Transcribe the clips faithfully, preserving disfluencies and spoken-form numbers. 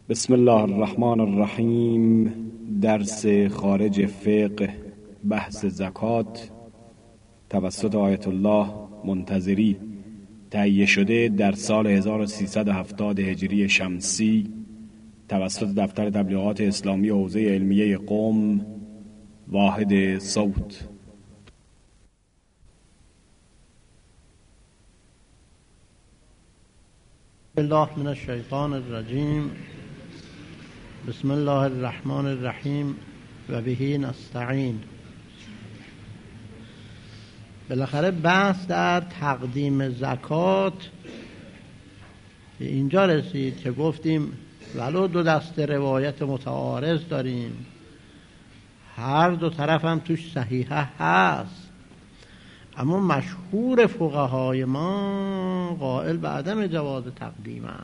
بسم الله الرحمن الرحیم. درس خارج فقه بحث زکات توسط آیت الله منتظری تهیه شده در سال هزار و سیصد و هفتاد هجری شمسی توسط دفتر تبلیغات اسلامی حوزه علمیه قم واحد صوت. الله من الشیطان الرجیم. بسم الله الرحمن الرحیم و به نستعین. بالاخره بحث در تقدیم زکات به اینجا رسید که گفتیم ولو دو دسته روایت متعارض داریم، هر دو طرف هم توش صحیحه هست، اما مشهور فقهای ما قائل به عدم جواز تقدیم هم.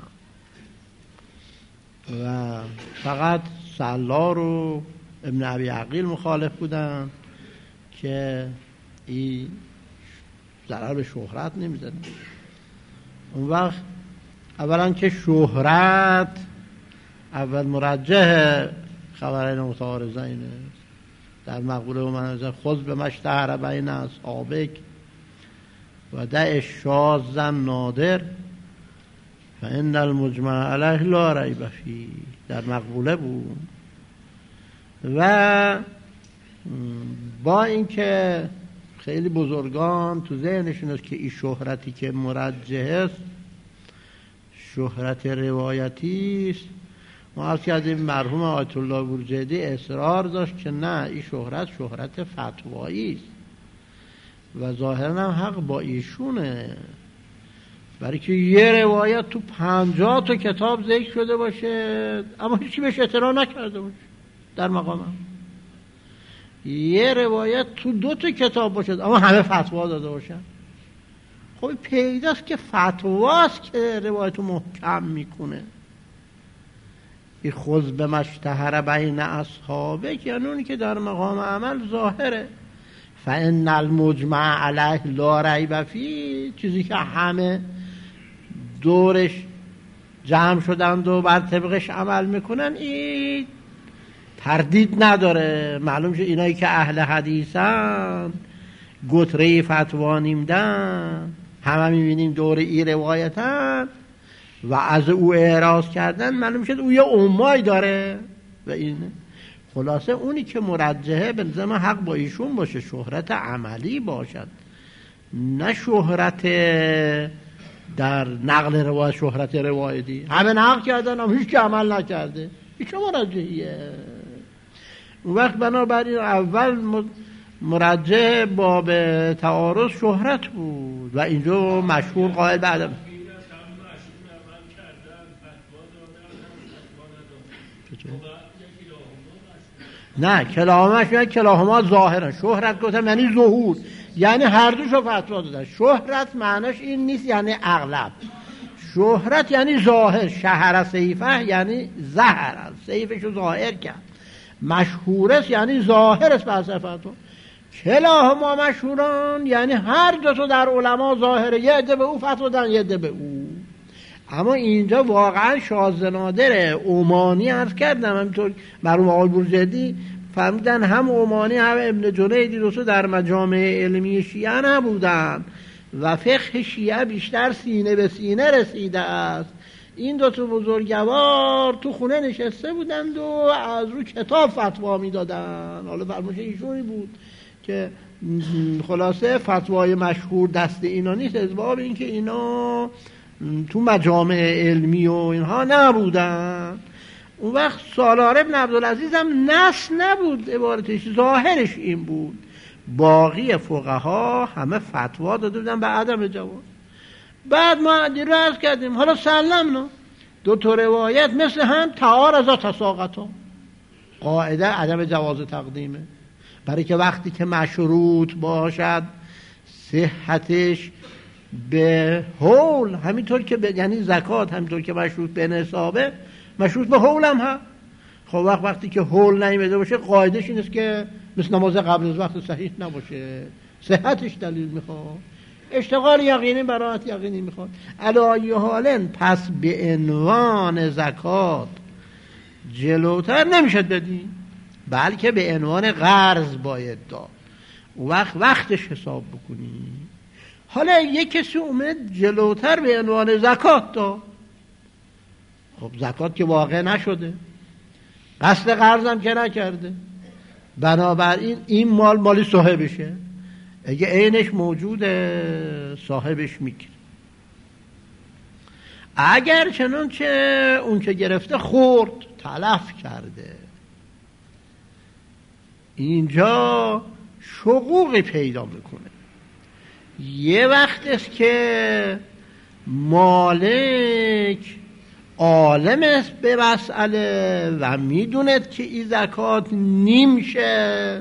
و فقط سلار و ابن ابی عقیل مخالف بودن که این ضرر به شهرت نمیزنه. اون وقت اولا که شهرت اول مرجح خبرین متعارضین در مقوله و منازل خذ به مشتهر بین اصحابک و دع شاذا نادر فان المجمع علیه لا ریب فیه در مقوله بود. و با اینکه خیلی بزرگان تو ذهنشون است که این شهرتی که مرجح است شهرت روایتی است، ما از که از این مرحوم آیت الله بورجردی اصرار داشت که نه، این شهرت شهرت فتوایی است و ظاهرا هم حق با ایشونه، برای که یه روایت تو پنجاه تا کتاب ذکر شده باشه اما هیچی بهش اعتراض نکرده باشه در مقامم، یه روایت تو دو تا کتاب باشه اما همه فتوا داده باشن. خب پیداست که فتواست که روایتو محکم میکنه. این خذ به مشتهر بین اصحابه که یعنی اونی که در مقام عمل ظاهره. فان المجمع علیه لا ریب فیه، چیزی که همه دورش جمع شدند و بر طبقش عمل میکنن این تردید نداره. معلوم شه اینایی که اهل حدیثن گتره فتوا نیمدن، همه میبینیم دور این روایتن و از او اعراض کردن، معلوم شد او یه امای داره و این خلاصه اونی که مرجحه به نظر من حق با ایشون باشه، شهرت عملی باشد نه شهرت در نقل روایت، شهرت روایتی همه نقل کردن هم هیچ که عمل نکرده، این چه مرجحیه؟ اون وقت بنابراین اول مرجح باب تعارض شهرت بود و اینجا مشهور قائل بعدم نه کلاهماش یعنی کلاهما ظاهرا شهرت گفتم یعنی ظهور، یعنی هر دوشو فتوا دادن. شهرت معناش این نیست یعنی اغلب، شهرت یعنی ظاهر، شهر سیفه یعنی ظهر، سیفشو ظاهر کرد. مشهورست یعنی ظاهرست به اثر فتوا. کلاهما مشهوران یعنی هر دو تا در علما ظاهره، یه عده به او فتوا دادن یه عده به او. اما اینجا واقعا شاذ نادره. اومانی عرض کردم همینطور مرحوم آقای بورجردی فهمیدن هم اومانی هم ابن جنیدی دوستو در مجامع علمی شیعه نبودن و فقه شیعه بیشتر سینه به سینه رسیده است. این دو تا بزرگوار تو خونه نشسته بودند و از رو کتاب فتوا میدادن. حالا فرمایش ایشونی بود که خلاصه فتوای مشهور دست اینا نیست، از باب این که اینا تو مجامع علمی و اینها نبودن. اون وقت سالار ابن عبدالعزیز هم نص نبود، عبارتش ظاهرش این بود. باقی فقها همه فتوا داده بودن به عدم جواز. بعد ما دیرو عرض کردیم حالا سلمنا دو تا روایت مثل هم تعارض تساقطا، قاعده عدم جواز تقدیمه، برای که وقتی که مشروط باشد صحتش به حول، همینطور که ب... یعنی زکات همینطور که مشروط به نصابه مشروط به حول هم هست. خب وقت وقتی که حول نیامده باشه قاعدش این است که مثل نماز قبل از وقت صحیح نباشه، صحتش دلیل میخواد. اشتغال یقینی براحت یقینی میخواد. علی حالن پس به عنوان زکات جلوتر نمیشد بدی، بلکه به عنوان قرض باید داد. وقت وقتش حساب بکنی. حالا یک کسی اومد جلوتر به عنوان زکات داد، خب زکات که واقع نشده، قصد قرضم که نکرده، بنابراین این مال مالی صاحبشه، اگه عینش موجوده صاحبش میگیره. اگر چنانچه اون که گرفته خورد تلف کرده، اینجا شقوقی پیدا میکنه. یه وقت است که مالک عالم است به مسئله و میدوند که این زکات نیمشه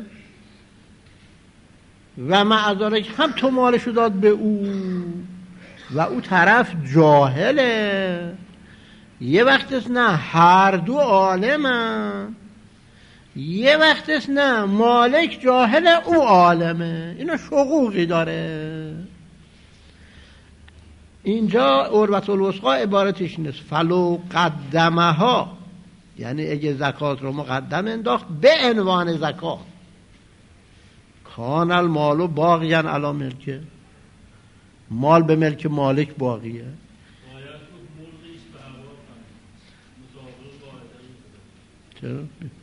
و معذالک هم تو مالشو داد به او و او طرف جاهله. یه وقت است نه هر دو عالمه، یه وقت است نه مالک جاهله او عالمه. اینا شقوقی داره. اینجا عروة الوثقی عبارتش نیست فلو قدمه ها، یعنی اگه زکات رو مقدم انداخت به عنوان زکات، کان المال باقیا علی ملکه، مال به ملک مالک باقیه. چرا؟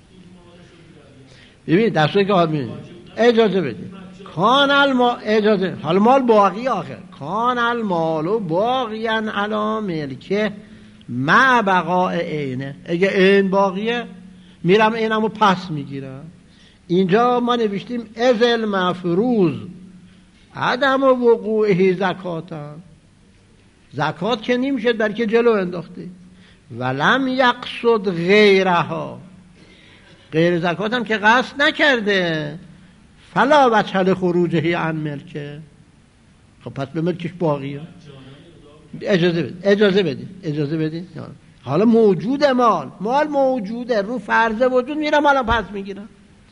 ببین دستوری که حال میدید اجازه بدید کان المال، اجازه، حال مال باقی آخر، کان المال باقیا علی ملکه مع بقاء عینه، اگه عین باقیه میرم عینمو پس میگیرم. اینجا ما نوشتیم ازل مفروض عدم وقوعه زکاتا، زکات که نمیشه بلکه جلو انداخته. ولم یقصد غیرها، غیر زکات هم که قصد نکرده، فلا وجه خروجه عن ملکه، خب پس به ملکش باقیه. اجازه بدید اجازه بدید اجازه بدید حالا موجود مال مال موجوده، رو فرض وجود میرم حالا پس میگیرم.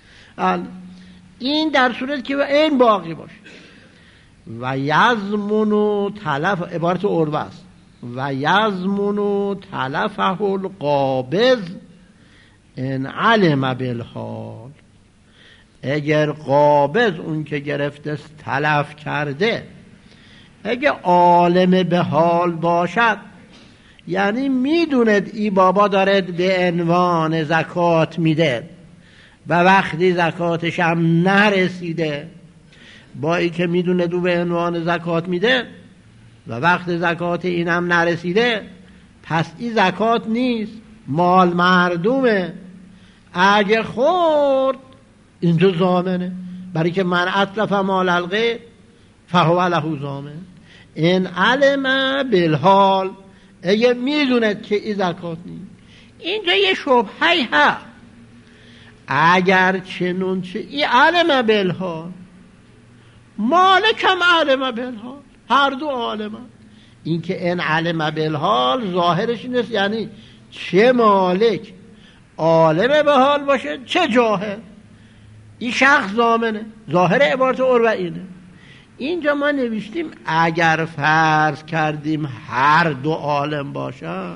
این در صورت که این باقی باشه. و یضمن تلف، عبارت عروه است، و یضمن تلفه القابض ان علم بالحال، اگر قابض اون که گرفته تلف کرده اگه عالم به حال باشد، یعنی میدوند ای بابا دارد به عنوان زکات میده و وقتی زکاتش هم نرسیده، با ای که میدونه دو به عنوان زکات میده و وقت زکات این هم نرسیده، پس این زکات نیست، مال مردومه. اگه خورد اینجا ضامنه، برای که من اتلف مال الغیر فهو له ضامن این علم بالحال، اگه میدوند که این زکات نیست. اینجا یه شبهی هست، اگر چنونچه این علم بالحال، مالک هم علم بالحال، هر دو عالم هم. این که این علم بالحال ظاهرش نیست، یعنی چه مالک عالم به حال باشه چه جاهل، این شخص ضامنه. ظاهر عبارت عروه اینه. اینجا ما نوشتیم اگر فرض کردیم هر دو عالم باشن،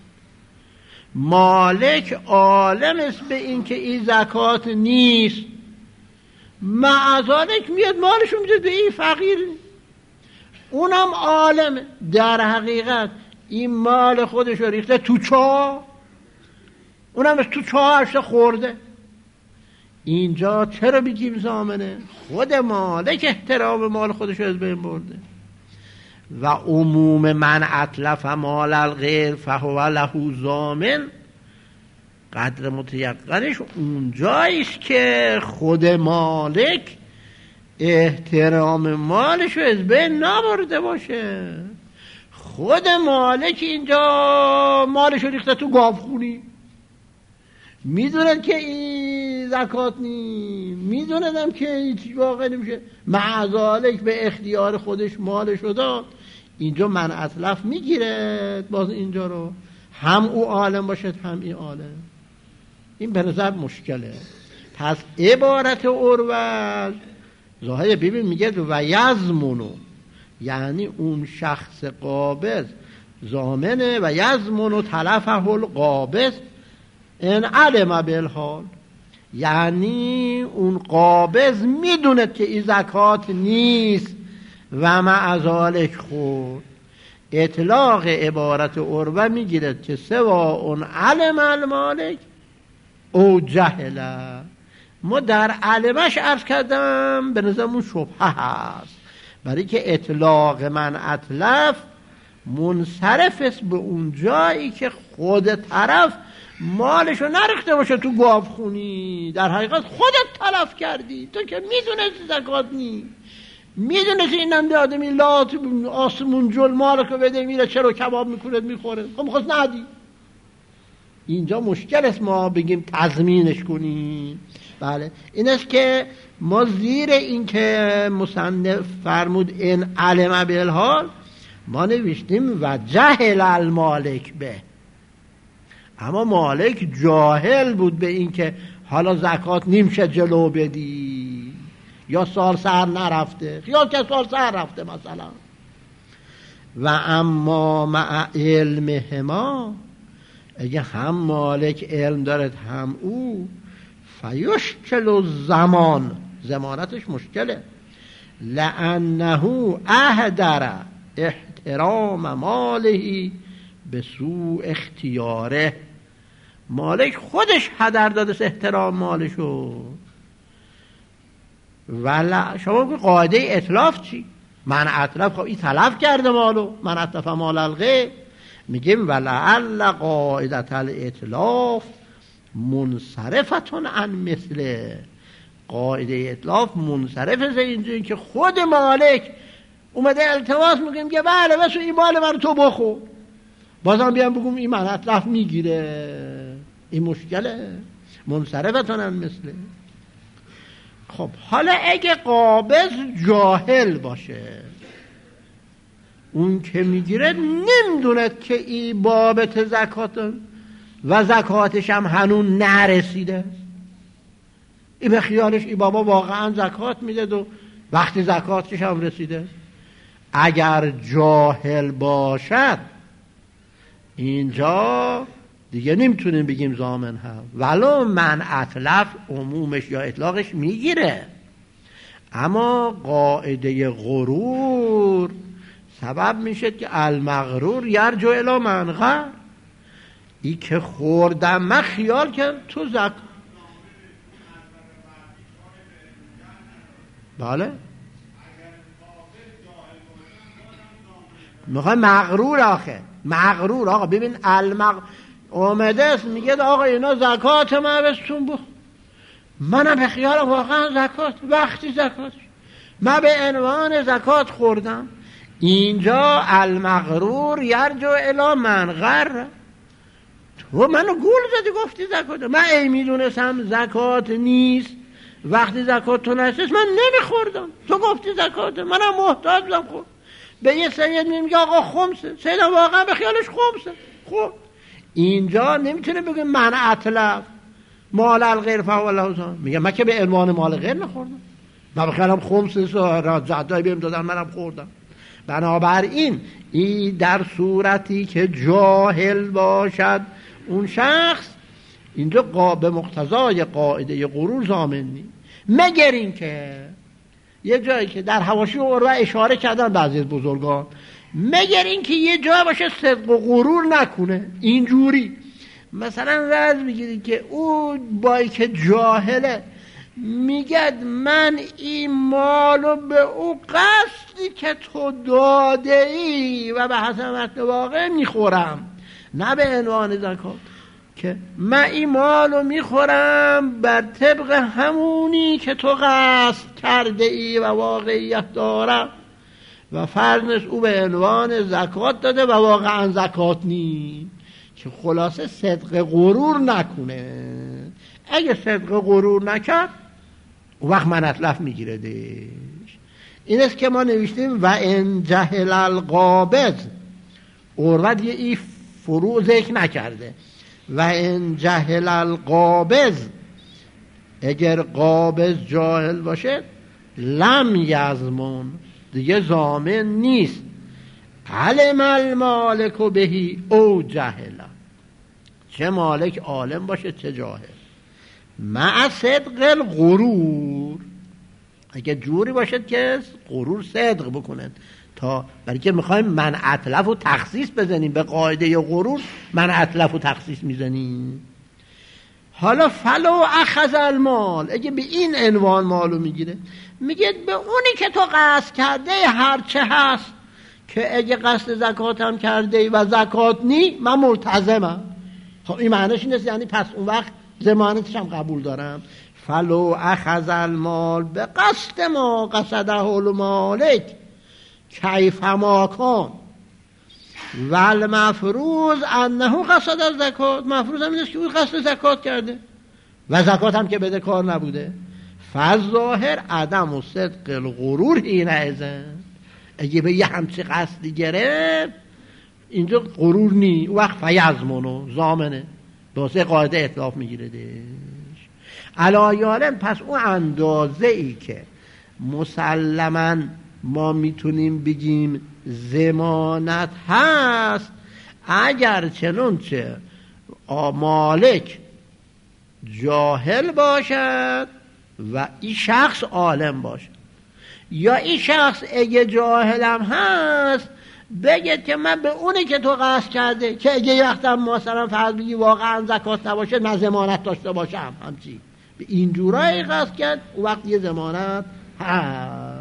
مالک عالم است به این که این زکات نیست، معذالک میاد مالشو میده به این فقیر، اونم عالم. در حقیقت این مال خودش رو ریخته تو چاه، اونم تو چاهش خورده. اینجا چرا بگیم ضامنه؟ خود مالک احترام مال خودش رو از بین برده. و عموم من اتلف مال الغیر فهو له ضامن، قدر متیقنش اونجاییست که خود مالک احترام مالش رو از بین نبرده باشه. خود مالک اینجا مالش رو ریخته تو گاوخونی، میدونن که این زکات نی، میدونن که هیچ واقع نمیشه، معذالک به اختیار خودش مالش رو داد. اینجا من اتلف میگیره باز اینجا رو، هم او عالم باشد هم این عالم. این به نظر مشکله. پس عبارت عروه ظاهر ببین میگه و یضمنو، یعنی اون شخص قابض ضامنه و یضمنو تلفه القابض ان علم بالحال، یعنی اون قابض میدونه که این زکات نیست و مع ذالک خورد. اطلاق عبارت عروه میگیرد که سوا اون علم المالک او جهله. ما در علمش عرض کردم به نظرمون شبهه هست، برای که اطلاق من اطلف منصرف است به اون جایی که خود طرف مالشو نرخته باشه تو گاوخونی، در حقیقت خودت تلف کردی، تو که میدونستی زکات نی، میدونستی اینم داده میلات آسمون جل مالکو بده میره چرا کباب میکنه میخوره، خب میخواست ندی. اینجا مشکل است ما بگیم تضمینش کنیم. بله این است که ما زیر این که مصنف فرمود این علم بالحال ما نوشتیم و جهل المالک به، اما مالک جاهل بود به این که حالا زکات نیمشه جلو بدی یا سال سر نرفته، خیال که سال سر رفته مثلا. و اما مع علمهما، اگه هم مالک علم دارد هم او، فیشکل زمان، زمانتش مشکله، لانه اهدر احترام ماله به سوء اختیاره. مالک خودش هدر داده احترام مالشو. ولی شما بگید قاعده اطلاف چی؟ من اطلاف خب این تلف کرده مالو، من اطلاف مال الغیر. میگیم ولعل قاعدت الاطلاف منصرفتون عن مثله، قاعده اطلاف منصرف از اینجوری که خود مالک اومده التماس میگیم که بله بس این مال من تو بخور، بازم بیام بگم این من اطلاف میگیره، این مشکله. منصرفتون عن مثله. خب حالا اگه قابض جاهل باشه، اون که میگیره نمیدوند که این بابت زکات و زکاتش هم هنون نرسیده، این به خیالش این بابا واقعا زکات میده و وقتی زکاتش هم رسیده. اگر جاهل باشد اینجا دیگه نمیتونیم بگیم ضامن هم، ولو من اطلف عمومش یا اطلاقش میگیره، اما قاعده غرور سبب میشه که المغرور یرجع الی من غر، ای که خوردم من خیال کرد تو زک. بله میخوای مغرور آخه، مغرور آقا ببین المغ اومده است میگه آقا اینا زکات من بستون بخ، منم به خیال واقعا زکات، وقتی زکات من به عنوان زکات خوردم. اینجا المغرور یرجع الی من غر، تو منو گول زدی گفتی زکات، من ای میدونستم زکات نیست، وقتی زکات تو نشست من نمیخوردم، تو گفتی زکات، منم محتاج بودم خورد. به یه سید میگه آقا خمسه، سیدم واقعا به خیالش خمسه. خب اینجا نمیتونه بگه من اطلف مال الغیر فهو له، میگه من که به عنوان مال غیر نخوردم، من به خیالم خمسه را جدای بهم دادن منم خوردم. بنابراین این در صورتی که جاهل باشد اون شخص اینجا به مقتضای قاعده غرور ضامن نیست، مگر این که یه جایی که در حواشی عروه اشاره کردن بعضی از بزرگان، مگر این که یه جا باشه صدق و غرور نکنه. اینجوری مثلا وضع بگیرید که او بایی که جاهله میگد من این مالو به او قصدی که تو داده ای و به حسب واقع میخورم، نه به عنوان زکات، که من این مالو میخورم بر طبق همونی که تو قصد کرده ای و واقعیت دارم، و فرض او به عنوان زکات داده و واقعا زکات نی، که خلاصه صدق غرور نکنه. اگه صدق غرور نکرد اون وقت من اطلف میگیره دیش. این است که ما نوشتیم و ان جهل القابض، اورد یه ای فرو ذکر نکرده، و ان جهل القابض، اگر قابض جاهل باشه لم یضمن، دیگه ضامن نیست. علم المالک بهی او جهل، چه مالک عالم باشه چه جاهل. مع صدق الغرور، اگه جوری باشد که غرور صدق بکنن، تا برای که میخوایم من اتلف و تخصیص بزنیم به قاعده یا غرور من اتلف و تخصیص میزنیم. حالا فلو اخذ المال، اگه به این عنوان مالو میگیره، میگه به اونی که تو قصد کرده هر چه هست، که اگه قصد زکات هم کرده و زکات نی من ملتزمم. خب این معنیش اینه، یعنی پس اون وقت ضمانتش هم قبول دارم. فلو اخذ المال به قصد ما قصده المالک کیف ما کن و المفروض انه قصد الزکات، مفروض هم اینه که اون قصد زکات کرده و زکات هم که بده کار نبوده. فظاهر عدم و صدق الغرور اینه ازن، اگه به یه همچه قصدی گرفت اینجا غرور نی، وقت فیضمونو زامنه به واسه قاعده اطلاف میگیره دش علایالم. پس اون اندازه ای که مسلماً ما میتونیم بگیم ضمانت هست، اگر چنانچه مالک جاهل باشد و این شخص عالم باشد، یا این شخص اگه جاهلم هست بگه که من به اونی که تو قصد کرده، که اگه یه وقت هم مثلا فرض بگی واقعا زکات نباشه نه ضمانت داشته باشم، همچی به این جورایی قصد کرد اون وقت یه ضمانت هست.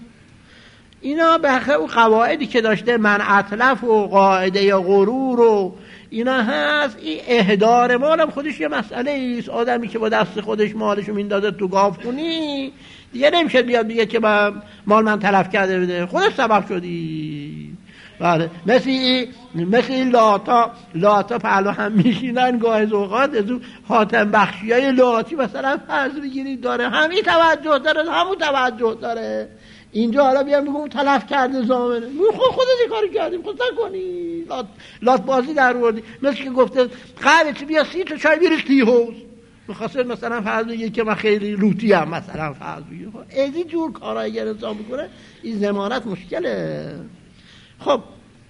اینا به حق اون قواعدی که داشته من اتلف و قاعده یا غرور و اینا هست. این اهدار مال هم خودش یه مسئله ایست. آدمی که با دست خودش مالشو میندازه تو گاوخونی دیگه نمیشه بیاد دیگه که من مال من تلف کرده بده، خودش سبب شدی. بله، مثل این مثل این لاتا لاتا پهلو هم میشینن گاهی اوقات از اون حاتم بخشی های لاتی مثلا فرض بگیرید داره همین توجه داره همون توجه داره. اینجا حالا بیام بگم تلف کرده زامنه، خود خودت این کاری کردیم خود نکنی، لات, لات بازی در وردی. مثل که گفته قرارت بیا سی تا چای بیرش تی حوز، میخواسته مثلا فرض بگیر که من خیلی لوتی هم مثلا فرض بگیر. از این جور کارایی اگر انسان بکنه این ضمانت مشکله. خب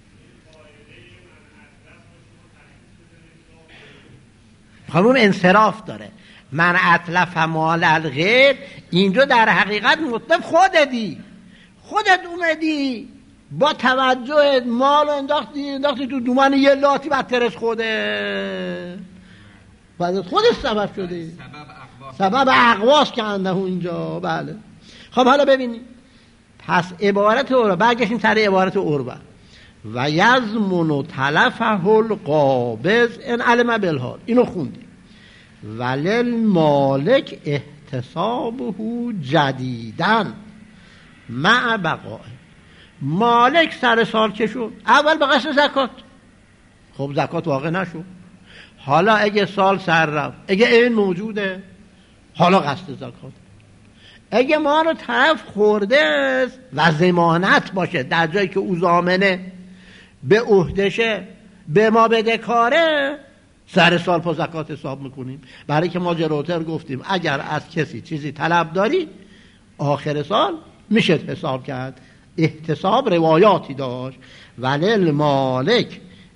خانون انصراف داره. من اتلف مال الغیر، اینجا در حقیقت مطلب خودتی خودت اومدی با توجه مال انداختی انداختی تو دومان یه لاتی بدتر از خوده، بعد خودت سبب شده، سبب اقواس کنده اینجا. بله خب حالا ببینید، پس عبارت عربه برگشتیم سر عبارت عربه و یضمن تلفه القابض ان علم بالحال، اینو خوندیم. ولل مالک احتسابه جدیدن مع بقای، مالک سر سال که شد اول به قصد زکات، خب زکات واقع نشد، حالا اگه سال سر رفت اگه این موجوده حالا قصد زکات، اگه ما رو طرف خورده است و ضمانت باشه در جایی که او ضامنه به عهدشه به ما بده کاره، سر سال پا زکات حساب میکنیم. برای که ما جلوتر گفتیم اگر از کسی چیزی طلب داری آخر سال میشه حساب کرد. احتساب روایاتی داشت، ولل مالک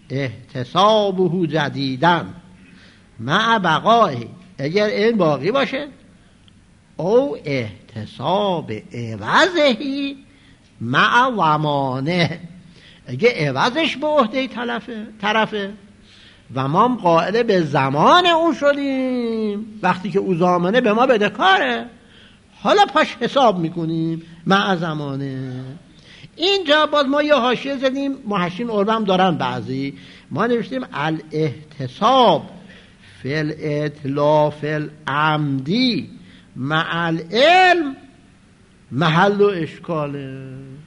احتسابه جدیدن مع بقای، اگر این باقی باشه، او احتساب عوضهی مع ومانه، اگه عوضش به عهده طرفه طرفه و ما هم قائل به زمان او شدیم، وقتی که او زامنه به ما بده کاره، حالا پاش حساب میکنیم مع زمانه. اینجا باز ما یه حاشیه زدیم، محشین عربه هم دارن بعضی، ما نوشتیم الاحتساب فی الاتلاف العمدی مع العلم محل و اشکاله.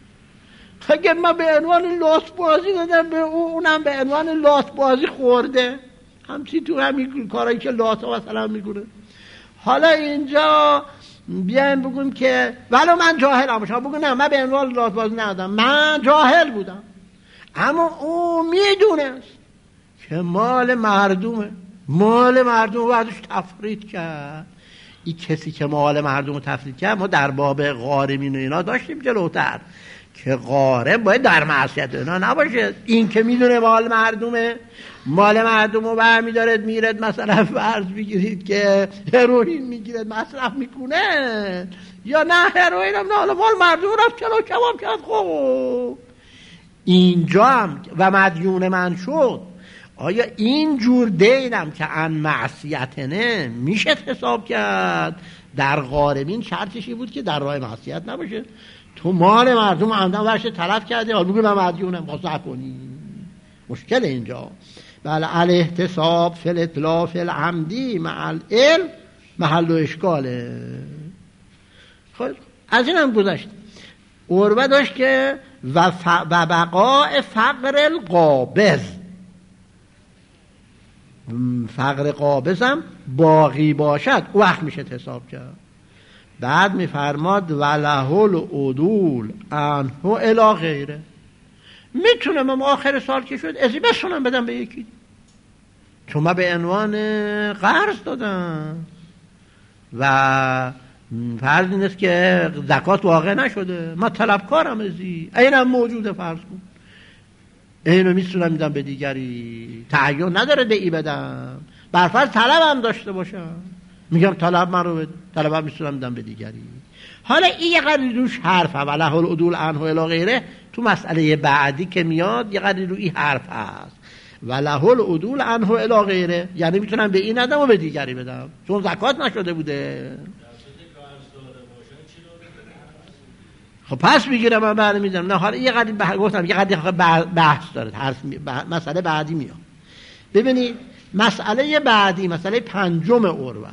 اگر من به عنوان لات بازی دادم به او، اونم به عنوان لات بازی خورده، همچی تو همین کارایی که لات ها مثلا میکنه. حالا اینجا بیایم بگیم که ولو من جاهل هم باشم، بگم نه من به عنوان لات بازی ندادم، من جاهل بودم، اما او میدونست که مال مردمه، مال مردم بعدش تفرید کرد. این کسی که مال مردم رو تفرید کرد ما در باب غارمین و اینا داشتیم جلوتر، که غارب باید در معصیت اینا نباشه. این که میدونه مال مردمه، مال مردم رو برمیدارد میرد مثلا فرض بگیرید که هروئین میگیرد مصرف میکنه، یا نه هروئین هم نه، حالا مال مردم رفت چلو کباب کرد. خب اینجا هم و مدیون من شد. آیا این جور دینم که ان معصیتنه میشه حساب کرد؟ در غارمین شرطشی بود که در راه معصیت نباشه. تو مال مردم عمدن ورش تلف کردی، حالا بگو من مدیونم خواست کنی، مشکل اینجا. بله الاحتساب فی الاطلاف العمدی مع العلم محل و اشکاله. خب از این هم گذشت. عروه داشت که و, ف... و بقاء فقر القابض، فقر قابض هم باقی باشد او وقت میشه حساب کرد. بعد میفرماد وله العدول عنه الی غیره، میتونم هم آخر سال که شد ازی بسونم بدم به یکی، چون من به عنوان قرض دادم و فرض این است که زکات واقع نشده، من طلبکارم ازی، اینم موجوده فرض کن، اینو میتونم میدم به دیگری، تعین نداره به ای بدم، برفرض طلبم داشته باشم میگم طلب من رو بده، طلبم میتونم میدم به دیگری. حالا این یه قدری روش حرفه وله العدول عنه الی غیره، تو مسئله بعدی که میاد یه قدری روی حرف هست وله العدول عنه الی غیره، یعنی میتونم به این ندم و به دیگری بدم چون زکات نشده بوده. خب پس میگیرم من بعد میدم. نه حالا یه قدری گفتم یه قدری بحث داره، حرف مسئله بعدی میاد. ببینید مسئله بعدی، مسئله پنجم عروه،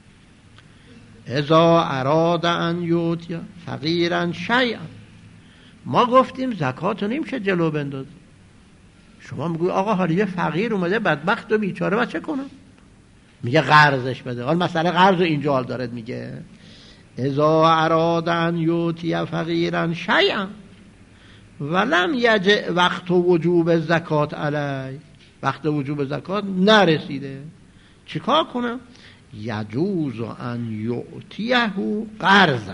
اذا اراد ان یؤتی فقیرا شیئا، ما گفتیم زکات رو نمیشه جلو بنداز. شما میگوی آقا حالا یه فقیر اومده بدبخت و بیچاره، من چه کنم؟ میگه قرضش بده. حالا مسئله قرض رو اینجا حال دارد، میگه اذا اراد ان یؤتی فقیرا شیئا ولم یجئ وقت وجوب زکات علی، وقت وجوب زکات نرسیده، چیکار کنم؟ یجوز ان یعطیه قرضا،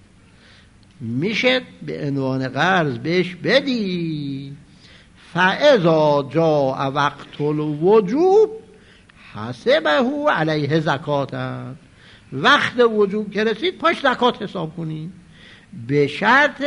میشه به عنوان قرض بهش بدی. فاذا جاء وقت الوجوب حسبه علیه زکاتا، وقت وجوب که رسید پاش زکات حساب کنی، به شرط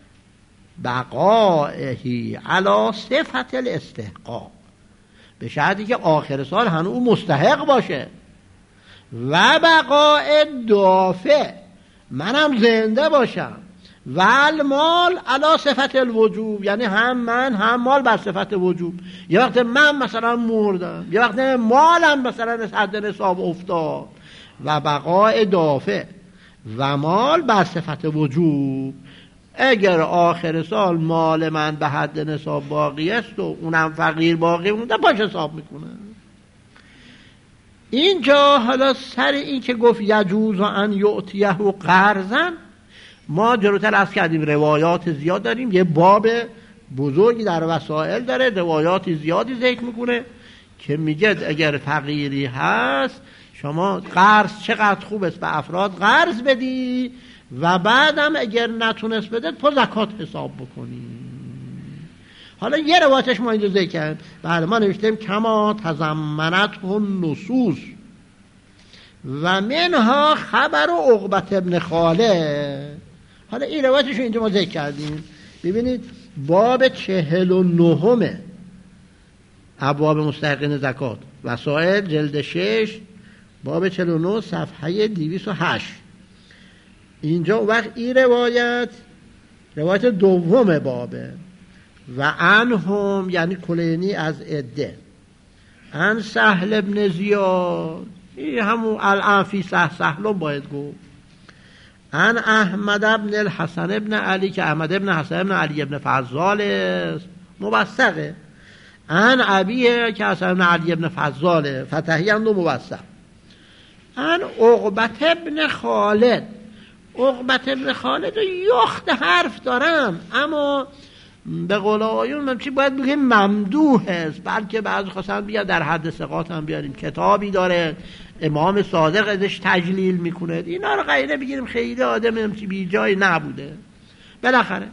بقائهی علی صفت الاستحقاق، به شرطی که آخر سال هنوز او مستحق باشه. و بقاء دافع، منم زنده باشم. و المال علی صفت الوجوب، یعنی هم من هم مال بر صفت وجوب. یه وقت من مثلا مردم، یه وقت مالم مثلا از حد نصاب افتاد. و بقاء دافع و مال بر صفت وجوب، اگر آخر سال مال من به حد نصاب باقی است و اونم فقیر باقی مونده، باش حساب میکنه. اینجا حالا سر این که گفت یجوز ان یعطیه قرضا، ما جلوتر عرض کردیم روایات زیاد داریم، یه باب بزرگی در وسائل داره، روایات زیادی ذکر میکنه که میگه اگر فقیری هست شما قرض چقدر خوب است به افراد قرض بدی و بعدم اگر نتونست بده پا زکات حساب بکنی. حالا یه روایتش ما اینجا ذکر کردیم، بله ما نوشتیم کما تضمنت النصوص و منها خبر عقبة ابن خالد. حالا این روایتش رو اینجا ما ذکر کردیم. ببینید باب چهل و نهمه ابواب مستحقین زکات، وسائل جلد شش باب چهل و نه صفحه دویست و هشت. اینجا وقت این روایت روایت دوم بابه. و عنهم یعنی کلینی از عده، عن سهل ابن زیاد، این همون الان فی سه سهلون باید گفت، عن احمد ابن الحسن ابن علی که احمد ابن حسن ابن علی ابن فضال است موثقه، عن ابیه که حسن ابن علی ابن فضال فتحی هم دو موثق، عن عقبة ابن خالد. عقبة ابن خالد یخت حرف دارن، اما به قول آیون من چی باید بگیم ممدوح است، بلکه بعضی خواستن بیا در حد ثقات هم بیاریم، کتابی داره امام صادق ازش تجلیل میکنه، اینا رو غیره بگیریم خیلی آدم همچی بی جای نبوده. بالاخره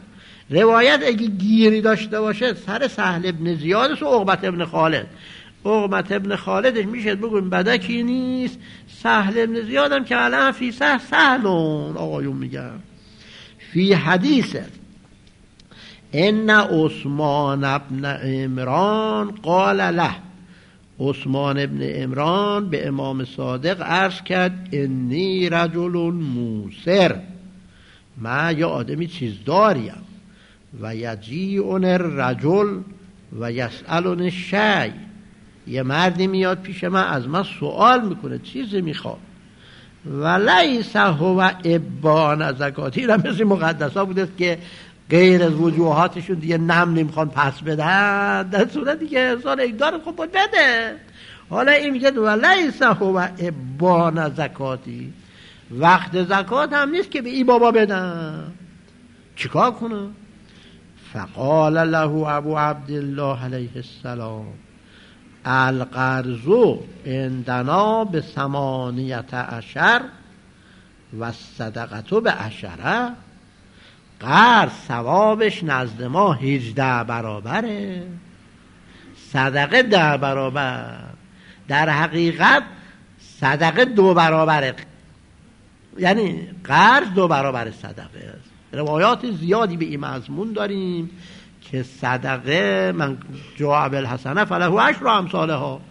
روایت اگه گیری داشته باشه سر سهل ابن زیاد و عقبت ابن خالد. عقبت ابن خالدش میشه بگویم بدکی نیست، سهل ابن زیادم که الان فی سه سهلون آقایون میگم فی حدیثه ان عثمان ابن عمران قال له، عثمان ابن عمران به امام صادق عرض کرد انی رجل موسر، من یا آدمی چیزداریم، و یجیعن الرجل و یسألن الشیء، یه مردی میاد پیش من از من سوال میکنه چیزی میخواد، و لیس هو ابان زکاتی، را مثل مقدسا بوده که غیر از وجوهاتشون دیگه نم نمیخوان پس بدن، در صورتی که انسان اقدار خب بده. حالا این میگه ولیس هو ابان زکاتی، وقت زکات هم نیست که به ای بابا بدن، چیکار کنه؟ فقال له ابو عبدالله علیه السلام القرض عندنا به ثمانیت عشر و صدقتو به عشره، قرض ثوابش نزد ما هجده برابره، صدقه ده برابر. در حقیقت صدقه دو برابره، یعنی قرض دو برابر صدقه است. روایات زیادی به این مضمون داریم که صدقه من جاء بالحسنه فله عشر امثالها،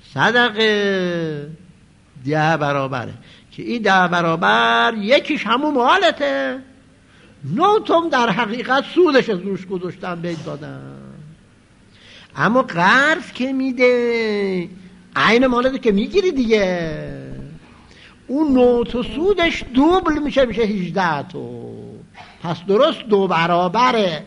صدقه ده برابره که این ده برابر یکیش همون مالته، نوتم در حقیقت سودش از روش گذاشتن بهت دادن. اما قرض که میده عین مالته که میگیری دیگه، اون نوت و سودش دوبل میشه، میشه هجده تو، پس درست دو برابره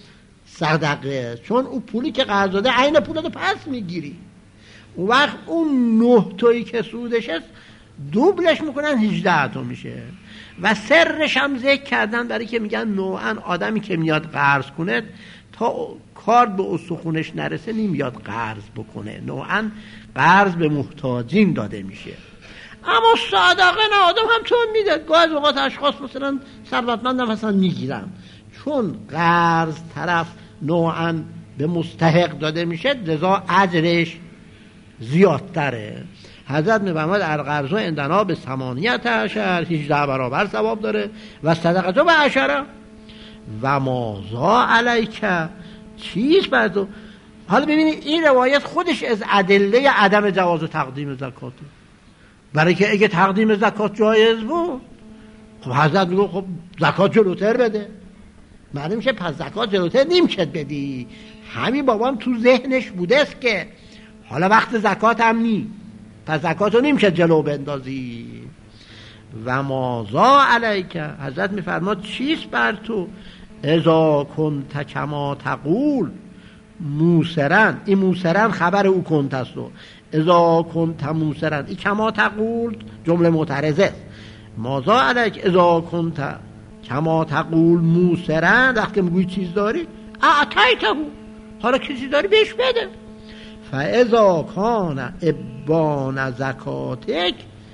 صدقه، چون اون پولی که قرض داده عین پولت پس میگیری، اون وقت اون نه تویی که سودش است دوبلش میکنن هجده تو میشه. و سرش هم ذکر کردن برای که میگن نوعا آدمی که میاد قرض کنه تا کار به استخونش نرسه نمیاد قرض بکنه، نوعا قرض به محتاجین داده میشه. اما صدقه نه، آدم هم چون میده، گاهی اوقات اشخاص مثلا ثروتمند هم مثلا میگیرن، چون قرض طرف نوعا به مستحق داده میشه لذا اجرش زیادتره. حضرت میفرماید القرض عندنا به ثمانیت عشر، هجده برابر ثواب داره، و صدقه به عشره و مازا علیکه، چیز بر تو. حالا ببینید این روایت خودش از ادله عدم جواز تقدیم زکات، برای که اگه تقدیم زکات جایز بود خب حضرت میگه خب زکات جلوتر بده، معلوم میشه پس زکات جلوتر نمیشه بدی. همین بابام تو ذهنش بوده است که حالا وقت زکات هم نی، پس زکاتو نمیشه جلو بندازی. و مازا علیکه، حضرت میفرماد چیست بر تو، اذا کنت کما تقول موسرن، این موسرن خبر او کنت است، اذا کنت موسرن این کما تقول جمله معترضه. مازا علیک اذا کنت کما تقول موسرن، وقتی میگوی چیز داری اعطیته، حالا که چیز داری بهش بده. فاذا کان ابان زکاتک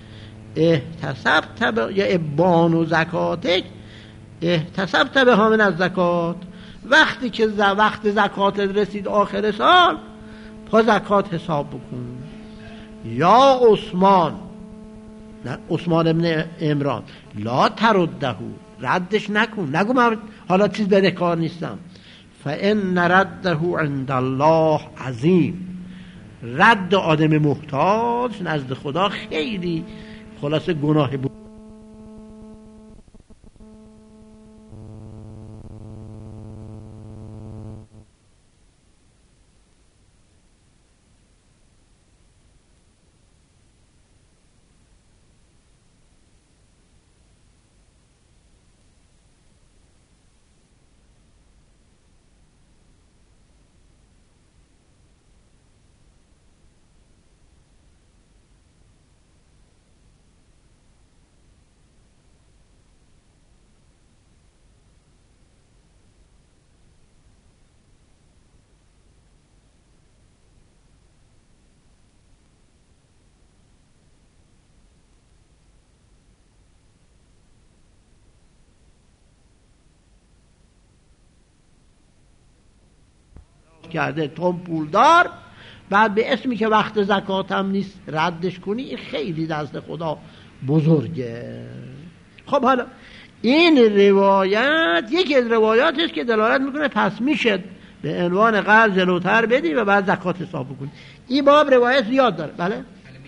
احتسبت ب... یا ابان و زکاتک احتسبت به ها من از زکات، وقتی که ز... وقت زکات رسید آخر سال پا زکات حساب بکن. یا عثمان، نه عثمان ابن عمران، لا تردهو، ردش نکن، نگو من حالا چیز بده کار نیستم. فان رده عند الله عظیم، رد آدم محتاج نزد خدا خیلی خلاصه گناه بود. کرده تون پولدار، بعد به اسمی که وقت زکات هم نیست ردش کنی، این خیلی نزد خدا بزرگه. خب حالا این روایت یکی از روایات است که دلالت میکنه پس میشه به عنوان قرض جلوتر بدی و بعد زکات حساب بکنی. این باب روایت زیاد داره. بله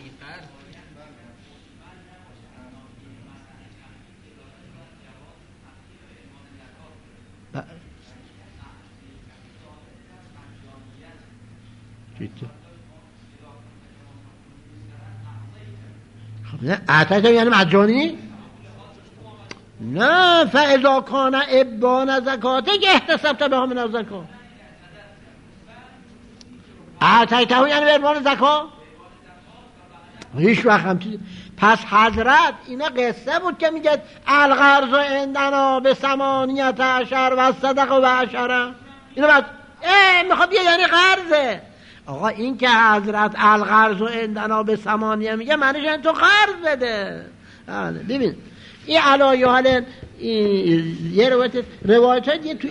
خب نه اعطیت یعنی مجانی؟ نه، فاذا کان ابان زکاته که احتسبت به من زکات. اعطیته یعنی به ابان زکات. هیچ وقت هم چیزی. پس حضرت اینا قصه بود که میگه القرض عندنا به ثمانیت عشر و صدق و عشره. اینو بعد اه میخواد یه یعنی قرضه. آقا این که حضرت القرض عندنا به ثمانیه میگه معنیش یعنی تو قرض بده. ببین این علایه حالا یه روایت روایت های دیگه توی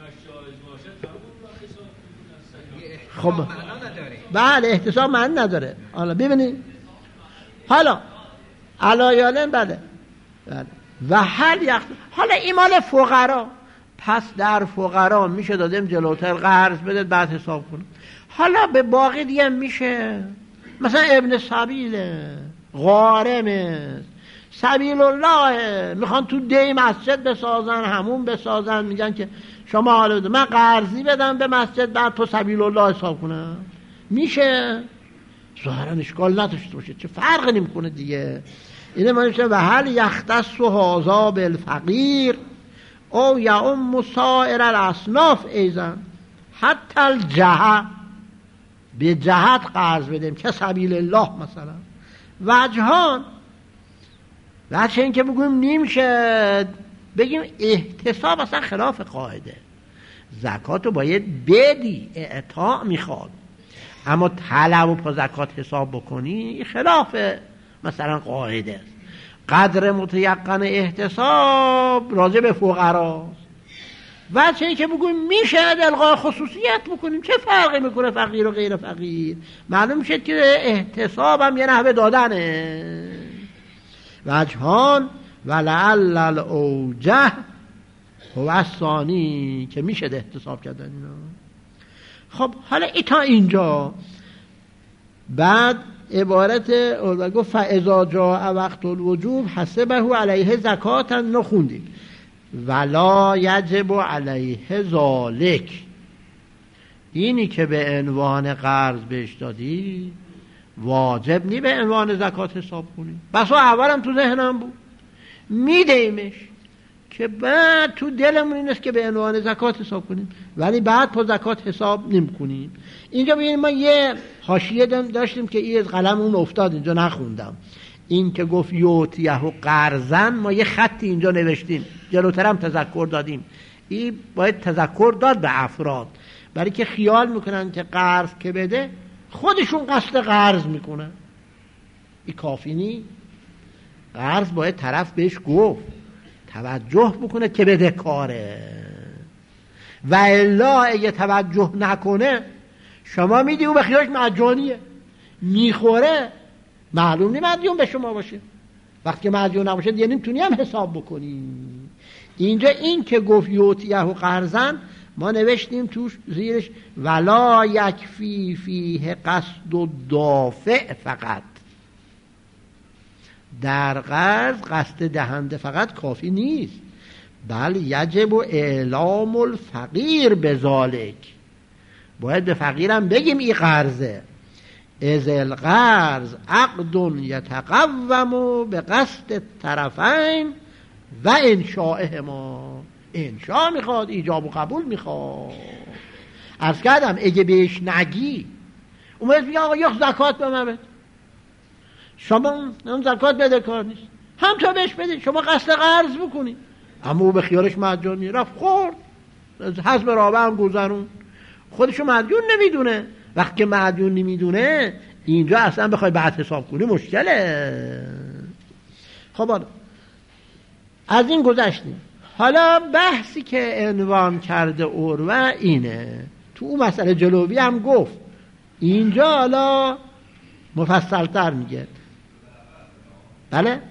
خب بله احتساب معنی نداره. حالا ببینید حالا علایه حالا بله بله و هل یخت حالا این مال فقرا، پس در فقرا میشه دادیم جلوتر قرض بده بعد حساب کنه. حالا به باقی دیگه میشه مثلا ابن سبیله، غارمه، سبیل الله میخوان تو دی مسجد بسازن، همون بسازن، میگن که شما حالا بده من قرضی بدم به مسجد بعد تو سبیل الله حساب کنم. میشه ظاهرا اشکال نداشته باشه، چه فرق نمیکنه دیگه. اینه ما میشه و هل یختص هذا بالفقیر او یعم سائر الاصناف ایضا حتی الجهه، به جهت قرض بدیم که سبیل الله مثلا. وجهان وجه این که بگویم نمیشه بگیم احتساب اصلا خلاف قاعده. زکاتو باید بدی، اعطا میخواد، اما طلب و پا زکات حساب بکنی خلاف مثلا قاعده است. قدر متیقن احتساب راجع به فقراست. وجه این که بگویم میشه الغای خصوصیت بکنیم، چه فرقی میکنه فقیر و غیر فقیر؟ معلوم شد که احتساب هم یه نحوه دادنه. وجهان ولعل الاوجه هو الثانی که میشه احتساب کردن اینا. خب حالا ای تا اینجا بعد عبارت اول گفت فاذا جاء وقت الوجوب حسبه علیه زکات نخوندیم ولا یجب علیه ذالک. اینی که به عنوان قرض بهش دادی واجب نی به عنوان زکات حساب کنی. بس اولم تو ذهنم بود میدیمش که بعد تو دلمون این است که به عنوان زکات حساب کنیم، ولی بعد پا زکات حساب نمی کنیم. اینجا ببینید ما یه حاشیه داشتیم که این از قلم اون افتاد، اینجا نخوندم. این که گفت یوتیه و قرضن، ما یه خطی اینجا نوشتیم، جلوترم تذکر دادیم. این باید تذکر داد به افراد، برای که خیال میکنن که قرض که بده خودشون قصد قرض میکنن. این کافی نی. قرض باید طرف بهش گفت توجه بکنه که بده کاره، و الا اگه توجه نکنه شما میدی او به خیالش مجانیه، میخوره، معلوم نی مدیون به شما باشه. وقتی که مدیون نباشه دیگه نمیتونی هم حساب بکنی. اینجا این که گفت یوتیه و قرضن ما نوشتیم توش زیرش ولا یکفی فیه قصد و دافع فقط. در قرض قصد دهنده فقط کافی نیست، بل یجب اعلام الفقیر بذالک، باید به فقیرم بگیم این قرضه. از القرض عقد یتقوم به قصد طرفین و انشاء ما. انشاء میخواد، ایجاب و قبول میخواد. عرض کردم اگه بهش نگی اومد میگه آقا یک زکات به من بده، شما هم زکات بده کار نیست، هم تا بهش بده، شما قصد قرض بکنی. اما او به خیالش مجانی رفت خورد، حسب رابع هم گذرون، خودشو مدیون نمیدونه. وقتی که مدیون نمیدونه اینجا اصلا بخوای بعد حساب کنی مشکله. خب حالا از این گذشتیم. حالا بحثی که عنوان کرده عروه اینه، تو اون مسئله جلوی هم گفت. اینجا حالا مفصلتر میگه. بله؟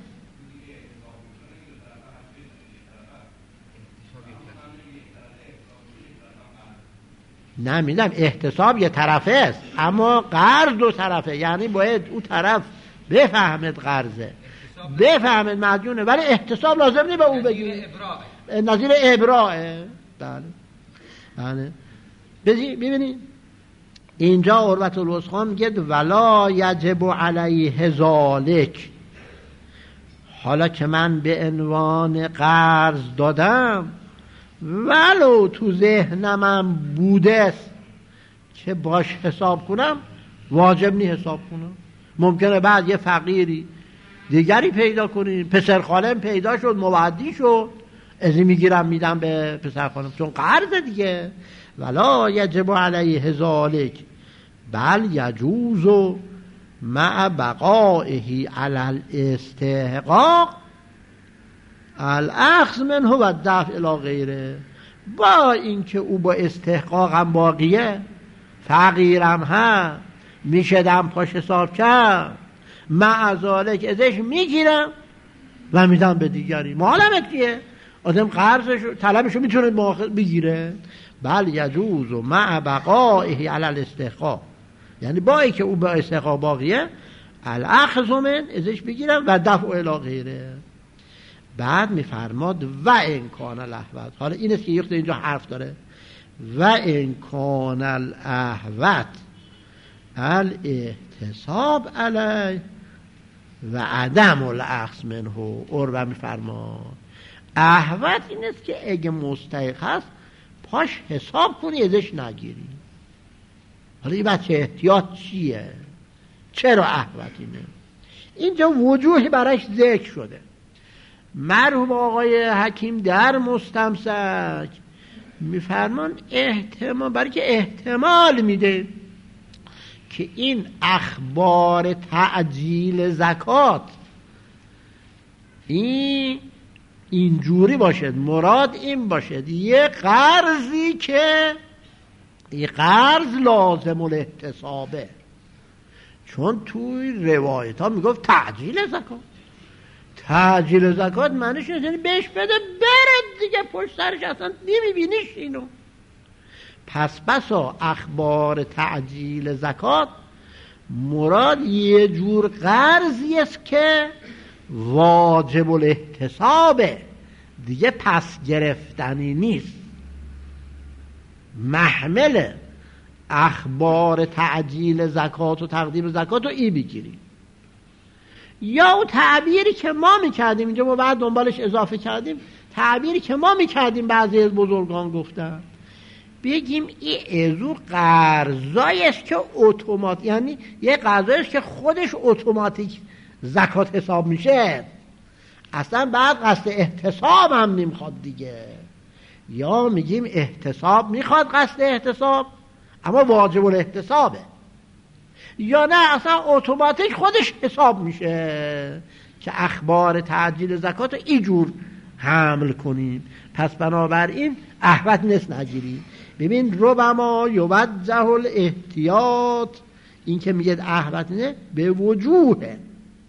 نه میدم احتساب یه طرفه است، اما قرض دو طرفه، یعنی باید اون طرف بفهمد قرضه، بفهمد مدیونه، ولی احتساب لازم نیست به او بگی، نظیر ابراءه. بله بله. ببینید اینجا عروة الوثقی میگه ولا یجب علیه ذالک. حالا که من به عنوان قرض دادم ولو تو ذهنم بوده که باش حساب کنم، واجب نی حساب کنم. ممکنه بعد یه فقیری دیگری پیدا کنیم، پسر خالم پیدا شد، مودی شد، ازی میگیرم میدم به پسر خالم چون قرض دیگه. ولا یجب علیه ذالک بل یجوز مع بقائه علی الاستحقاق الاخذ منه و الدفع الی غیره. با اینکه او با استحقاقم باقیه، فقیرم هم میشه دم پاش حساب کرد، مع ذالک ازش میگیرم و میدم به دیگری. معلمت کیه؟ آدم قرضش طلبشو میتونه بگیره. بل یجوز مع بقائه علی الاستحقاق، یعنی با اینکه او با استحقاق باقیه، الاخذ من ازش بگیرم و دفع الی غیره. بعد میفرماد و امکان الاحوط. حالا این است که یخت اینجا حرف داره. و امکان الاحوط الاحتساب علی و عدم الاخذ منه. عروه میفرماد احوط این است که اگه مستحق هست پاش حساب کنی ازش نگیری. حالا این بچه احتیاط چیه؟ چرا احوط اینه؟ اینجا وجوهی براش ذکر شده. مرحوم آقای حکیم در مستمسک میفرمان احتمال، برای که احتمال میده که این اخبار تعجیل زکات این اینجوری باشد، مراد این باشد یه قرضی که این قرض لازم الاحتسابه، چون توی روایت ها میگفت تعجیل زکات. تعجیل زکات معنیش یعنی بهش بده برد دیگه، پشت سرش اصلا نمیبینیش اینو. پس بسا اخبار تعجیل زکات مراد یه جور قرضی است که واجب الاحتسابه دیگه، پس گرفتنی نیست. محمل اخبار تعجیل زکات و تقدیم زکات رو ای بگیریم. یا اون تعبیری که ما میکردیم اینجا، ما بعد دنبالش اضافه کردیم، تعبیری که ما میکردیم بعضی از بزرگان گفتن، بگیم این ازو قرضایی است که اتومات، یعنی یه قرضایی است که خودش اتوماتیک زکات حساب میشه، اصلا بعد قصد احتساب هم نمیخواد دیگه. یا میگیم احتساب میخواد، قصد احتساب اما واجب الاحتسابه، یا نه اصلا اتوماتیک خودش حساب میشه که اخبار تعجیل زکات رو اینجور حمل کنیم. پس بنابراین احوط نست نگیریم. ببین ربما یوجه الاحتیاط، این که میگه احوط نه به وجوه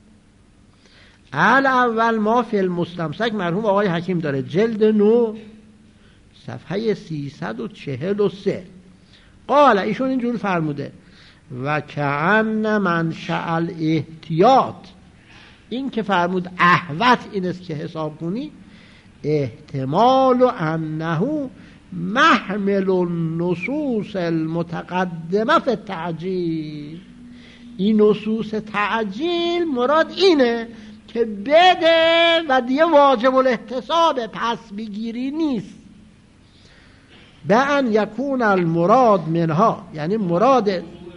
الاول ما فی المستمسک. مرحوم آقای حکیم داره جلد نو صفحه سیصد و چهل و سه. قال ایشون اینجور فرموده و کأن منشأ الاحتیاط، این که فرمود احوط این است که حساب کنی، احتمال انه محمل النصوص المتقدمه فی التعجیل. این نصوص تعجیل مراد اینه که بده و دیگه واجب الاحتساب، پس بگیری نیست. به ان یکون المراد منها، یعنی مراد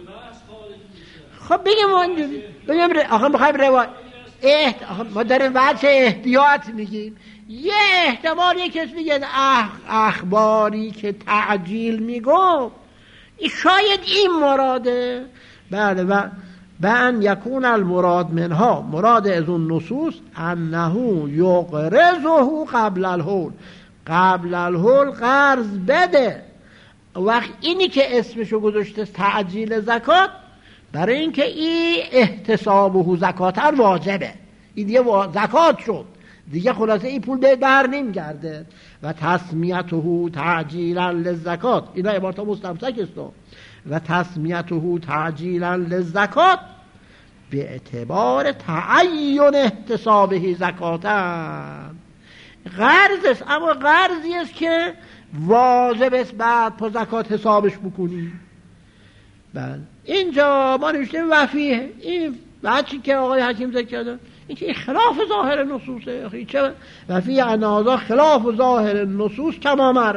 خب بگیم اونجوری بگیم آخه میخوایم روایت احت... ما داریم وجه احتیاط میگیم. یه احتمال یک کس میگه اخ... اخباری که تعجیل میگو شاید این مراده. بله. و بان یکون المراد منها، مراد از اون نصوص انه یقرضه قبل الحول، قبل الحول قرض بده، وقت اینی که اسمشو گذاشته تعجیل زکات، برای اینکه این احتسابه زکاتر واجبه، این دیگه زکات شد دیگه، خلاصه این پول به بر نمیگرده. و تسمیته تعجیلا للزکات، اینا عبارت مستمسک است. و تسمیته تعجیلا للزکات به اعتبار تعین احتسابه زکاتن، قرض است، اما قرضی است که واجب است بعد پا زکات حسابش بکنی. بله اینجا ما نوشتیم وفیه، این بچی که آقای حکیم ذکر کرده این که خلاف ظاهر نصوصه، اخی چه وفیه انازا خلاف ظاهر نصوص کمامر.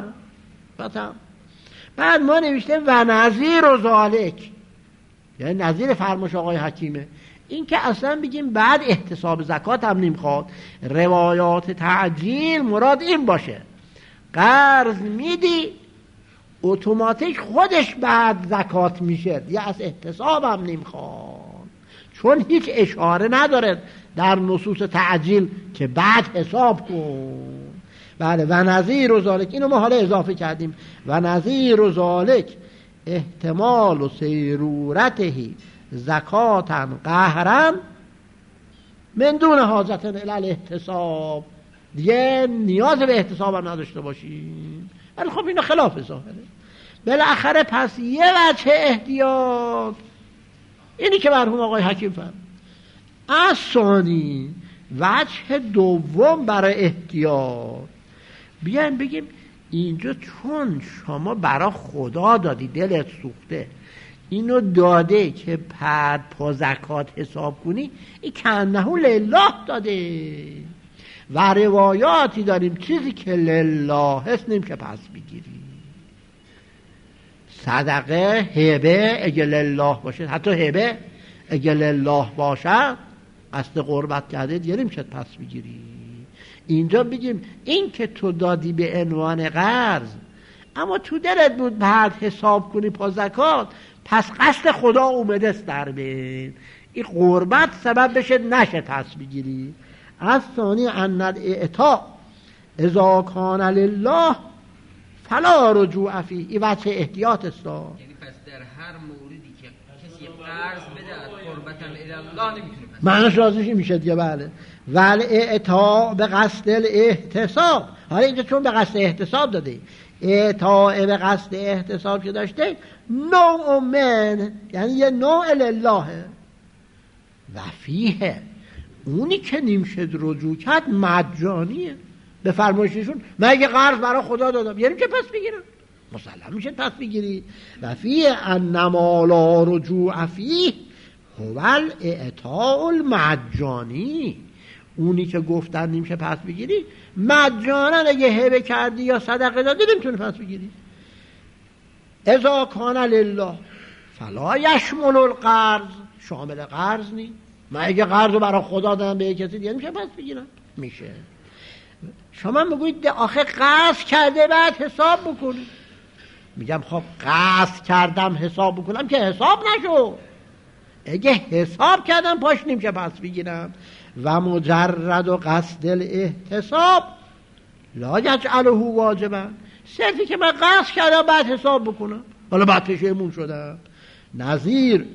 بعد ما نوشتیم و نظیر و ذالک، یعنی نظیر فرمایش آقای حکیمه، این که اصلا بگیم بعد احتساب زکات هم نمیخواد، روایات تعجیل مراد این باشه قرض میدی اتوماتیک خودش بعد زکات میشه، دیگه از احتساب هم نمیخواد، چون هیچ اشاره نداره در نصوص تعجیل که بعد حساب کن. بله و نظیر و ذالک، اینو ما حالا اضافه کردیم، و نظیر و ذالک احتمال و سیرورته زکاتن قهرن من دون حاجت الی الاحتساب، دیگه نیاز به احتساب هم نداشته باشیم. ولی خب اینو خلاف ظاهره. بالاخره پس یه وجه احتیاط اینی که مرحوم آقای حکیم فرمود. از ثانی وجه دوم برای احتیاط، بیایم بگیم اینجا چون شما برای خدا دادی، دلت سوخته اینو داده که پد پا زکات حساب کنی، این کنه لله داده. و روایاتی داریم چیزی که لله هست نمیشه پس بگیری. صدقه هبه اگه لله باشه، حتی هبه اگه لله باشه قصد قربت کرده دیگه نمیشه پس بگیری. اینجا بگیم این که تو دادی به عنوان قرض، اما تو دلت بود بعد حساب کنی پا زکات، پس قصد خدا اومده است در بین، این قربت سبب بشه نشه پس بگیری. از ثانی ان الاعطاء اذا کان لله فلا رجوع فیه، این وجه احتیاط است. یعنی پس در هر موردی که کسی قرض بده از قربت الی الله نمیتونه پس معناش راضی میشه دیگه. بله ول اعطاء به قصد الاحتساب، حالا اینجا چون به قصد احتساب داده، اعطاء به قصد احتساب که داشته نوع من، یعنی یه نوع لله و فیه، اونی که نمیشه رجوع کرد مجانیه. به فرمایششون من اگه قرض برای خدا دادم یعنی که پس بگیرم، مسلم میشه پس بگیری. و فیه انما لا رجوع فیه هو الاعطاء المجانی، اونی که گفتن نمیشه پس بگیری مجانا اگه هبه کردی یا صدقه دادی نمیتونه پس بگیری. اذا کان لله فلا یشمل القرض، شامل قرض نی. من اگه قرض رو برای خدا دادم به کسی دیگه میشه پس بگیرم، میشه. شما میگوید آخه قصد کرده بعد حساب بکنی، میگم خب قصد کردم حساب بکنم که حساب نشو، اگه حساب کردم پاش نمیشه پس بگیرم. و مجرد و قصد الاحتساب لا یجعله واجبا، صرفی که من قصد کردم بعد حساب بکنم، حالا بعد پشیمون شدم. نظیر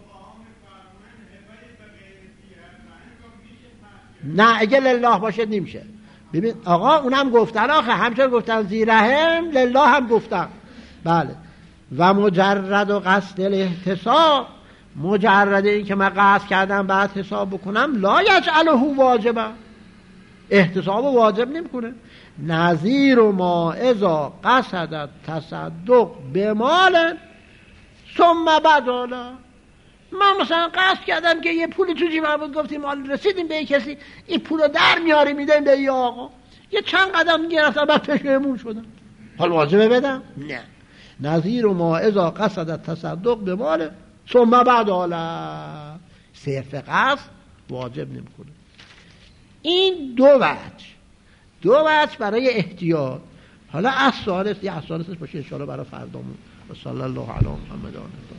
نه اگه لله باشه نمیشه. ببین آقا اونم گفتن، آخه همچنین گفتن زیرهم لله هم گفتن. بله و مجرد و قصد الاحتساب، مجرد این که من قصد کردم بعد حساب بکنم لا یجعله واجبا، احتساب واجب نمیکنه. نظیر ما اذا قصد تصدق بمال ثم بدالا، من مثلا قصد کردم که یه پولی تو جیبم بود، گفتیم مال رسیدیم به یه کسی این پولو در میاری میدیم به یه آقا، یه چند قدم گرفتم بعد پشیمون شدم، حال واجبه بدم؟ نه. نظیر ما اذا قصد تصدق بمال ثم بدالا، صرف قصد واجب نمیکنه. این دو وجه، دو وجه برای احتیاط. حالا از سوالست یه از سوالستش باشه انشاءالله برای فردامون. و صلی الله علی محمد.